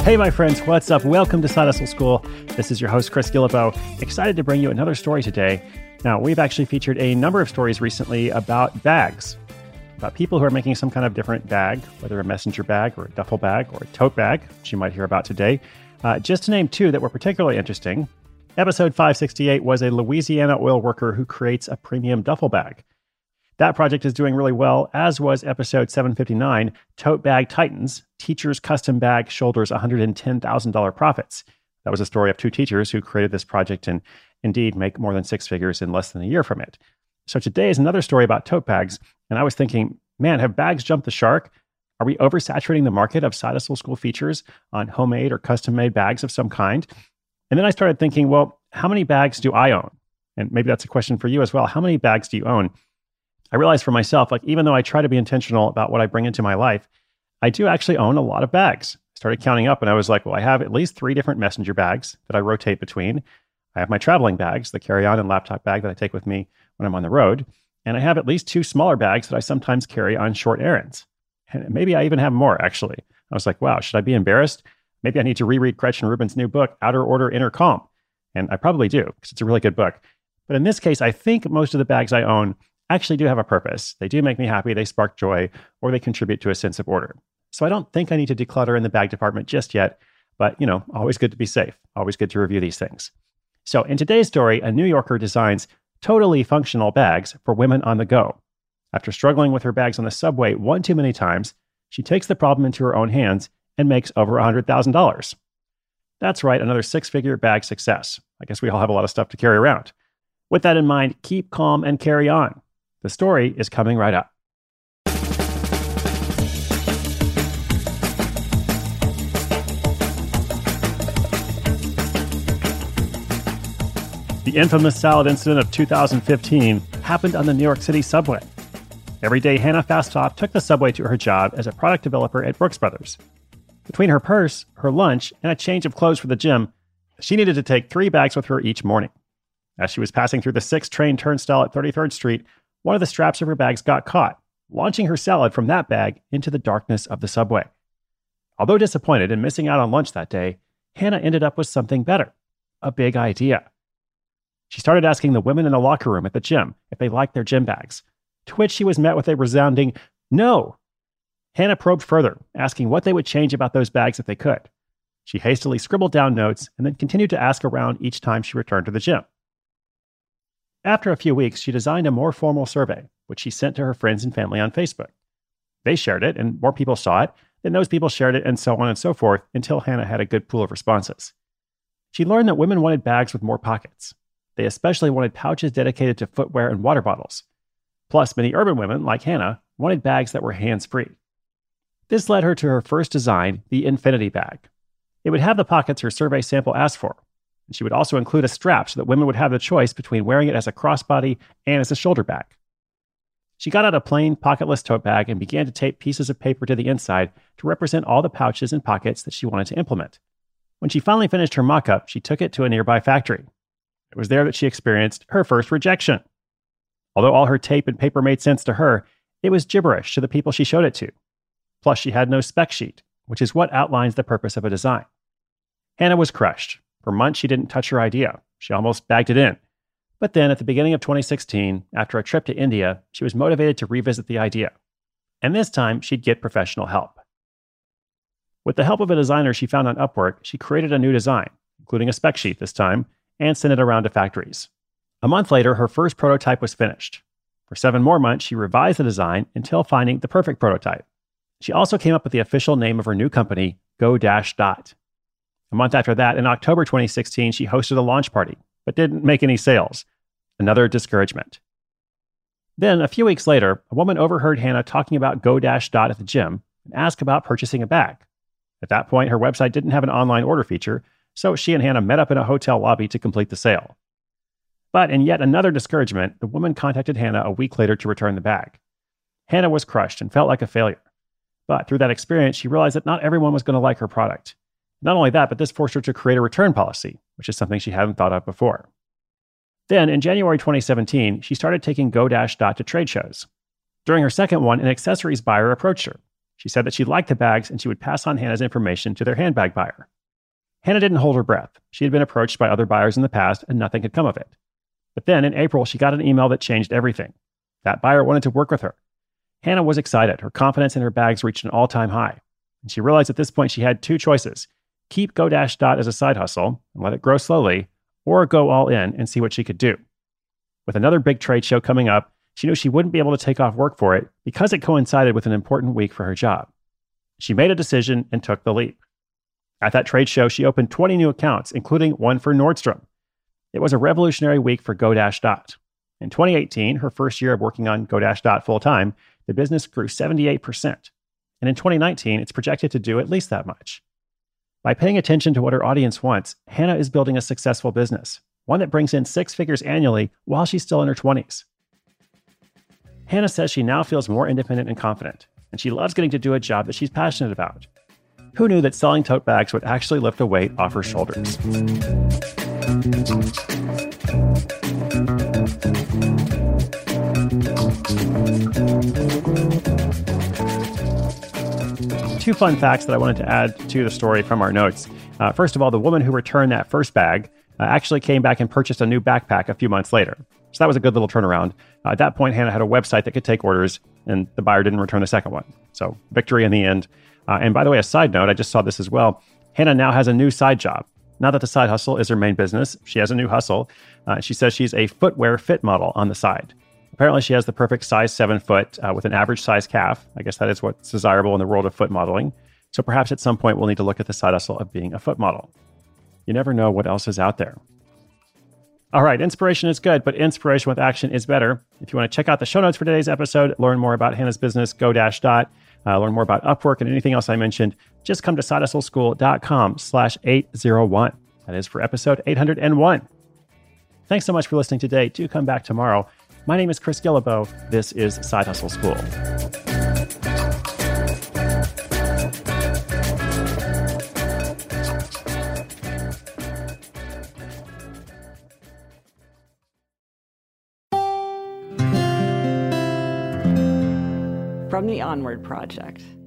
Hey, my friends, what's up? Welcome to Side Hustle School. This is your host, Chris Guillebeau. Excited to bring you another story today. Now, we've actually featured a number of stories recently about bags, about people who are making some kind of different bag, whether a messenger bag or a duffel bag or a tote bag, which you might hear about today. Just to name two that were particularly interesting, episode 568 was a Louisiana oil worker who creates a premium duffel bag. That project is doing really well, as was episode 759, Tote Bag Titans, Teacher's Custom Bag Shoulders $110,000 Profits. That was a story of two teachers who created this project and indeed make more than six figures in less than a year from it. So today is another story about tote bags, and I was thinking, man, have bags jumped the shark? Are we oversaturating the market of Side Hustle School features on homemade or custom-made bags of some kind? And then I started thinking, well, how many bags do I own? And maybe that's a question for you as well. How many bags do you own? I realized for myself, even though I try to be intentional about what I bring into my life, I do actually own a lot of bags. I started counting up and I was like, well, I have at least 3 different messenger bags that I rotate between. I have my traveling bags, the carry-on and laptop bag that I take with me when I'm on the road. And I have at least 2 smaller bags that I sometimes carry on short errands. And maybe I even have more, actually. I was like, wow, should I be embarrassed? Maybe I need to reread Gretchen Rubin's new book, Outer Order, Inner Calm. And I probably do, because it's a really good book. But in this case, I think most of the bags I own actually do have a purpose. They do make me happy, they spark joy, or they contribute to a sense of order. So I don't think I need to declutter in the bag department just yet, but always good to be safe, always good to review these things. So in today's story, a New Yorker designs totally functional bags for women on the go. After struggling with her bags on the subway one too many times, she takes the problem into her own hands and makes over $100,000. That's right, another 6-figure bag success. I guess we all have a lot of stuff to carry around. With that in mind, keep calm and carry on. The story is coming right up. The infamous salad incident of 2015 happened on the New York City subway. Every day, Hannah Fasthoff took the subway to her job as a product developer at Brooks Brothers. Between her purse, her lunch, and a change of clothes for the gym, she needed to take 3 bags with her each morning. As she was passing through the 6th train turnstile at 33rd Street, one of the straps of her bags got caught, launching her salad from that bag into the darkness of the subway. Although disappointed in missing out on lunch that day, Hannah ended up with something better, a big idea. She started asking the women in the locker room at the gym if they liked their gym bags, to which she was met with a resounding no. Hannah probed further, asking what they would change about those bags if they could. She hastily scribbled down notes and then continued to ask around each time she returned to the gym. After a few weeks, she designed a more formal survey, which she sent to her friends and family on Facebook. They shared it, and more people saw it. Then those people shared it, and so on and so forth, until Hannah had a good pool of responses. She learned that women wanted bags with more pockets. They especially wanted pouches dedicated to footwear and water bottles. Plus, many urban women, like Hannah, wanted bags that were hands-free. This led her to her first design, the Infinity Bag. It would have the pockets her survey sample asked for. And she would also include a strap so that women would have the choice between wearing it as a crossbody and as a shoulder bag. She got out a plain, pocketless tote bag and began to tape pieces of paper to the inside to represent all the pouches and pockets that she wanted to implement. When she finally finished her mock-up, she took it to a nearby factory. It was there that she experienced her first rejection. Although all her tape and paper made sense to her, it was gibberish to the people she showed it to. Plus, she had no spec sheet, which is what outlines the purpose of a design. Hannah was crushed. For months, she didn't touch her idea. She almost bagged it in. But then, at the beginning of 2016, after a trip to India, she was motivated to revisit the idea. And this time, she'd get professional help. With the help of a designer she found on Upwork, she created a new design, including a spec sheet this time, and sent it around to factories. A month later, her first prototype was finished. For 7 more months, she revised the design until finding the perfect prototype. She also came up with the official name of her new company, Go-Dot. A month after that, in October 2016, she hosted a launch party, but didn't make any sales. Another discouragement. Then, a few weeks later, a woman overheard Hannah talking about Go-Dot at the gym and asked about purchasing a bag. At that point, her website didn't have an online order feature, so she and Hannah met up in a hotel lobby to complete the sale. But in yet another discouragement, the woman contacted Hannah a week later to return the bag. Hannah was crushed and felt like a failure. But through that experience, she realized that not everyone was going to like her product. Not only that, but this forced her to create a return policy, which is something she hadn't thought of before. Then, in January 2017, she started taking Go-Dot to trade shows. During her second one, an accessories buyer approached her. She said that she liked the bags and she would pass on Hannah's information to their handbag buyer. Hannah didn't hold her breath. She had been approached by other buyers in the past and nothing had come of it. But then in April, she got an email that changed everything. That buyer wanted to work with her. Hannah was excited. Her confidence in her bags reached an all-time high. And she realized at this point she had two choices: keep Go-Dot as a side hustle and let it grow slowly, or go all in and see what she could do. With another big trade show coming up, she knew she wouldn't be able to take off work for it because it coincided with an important week for her job. She made a decision and took the leap. At that trade show, she opened 20 new accounts, including one for Nordstrom. It was a revolutionary week for Go-Dot. In 2018, her first year of working on Go-Dot full-time, the business grew 78%. And in 2019, it's projected to do at least that much. By paying attention to what her audience wants, Hannah is building a successful business, one that brings in 6 figures annually while she's still in her 20s. Hannah says she now feels more independent and confident, and she loves getting to do a job that she's passionate about. Who knew that selling tote bags would actually lift a weight off her shoulders? Two fun facts that I wanted to add to the story from our notes. First of all, the woman who returned that first bag actually came back and purchased a new backpack a few months later. So that was a good little turnaround. At that point, Hannah had a website that could take orders, and the buyer didn't return the second one. So victory in the end. And by the way, a side note, I just saw this as well. Hannah now has a new side job. Not that the side hustle is her main business. She has a new hustle. She says she's a footwear fit model on the side. Apparently, she has the perfect size 7 foot with an average size calf. I guess that is what's desirable in the world of foot modeling. So perhaps at some point, we'll need to look at the side hustle of being a foot model. You never know what else is out there. All right, inspiration is good, but inspiration with action is better. If you want to check out the show notes for today's episode, learn more about Hannah's business, Go-Dot, learn more about Upwork and anything else I mentioned, just come to sidehustleschool.com/801. That is for episode 801. Thanks so much for listening today. Do come back tomorrow. My name is Chris Guillebeau. This is Side Hustle School. From the Onward Project.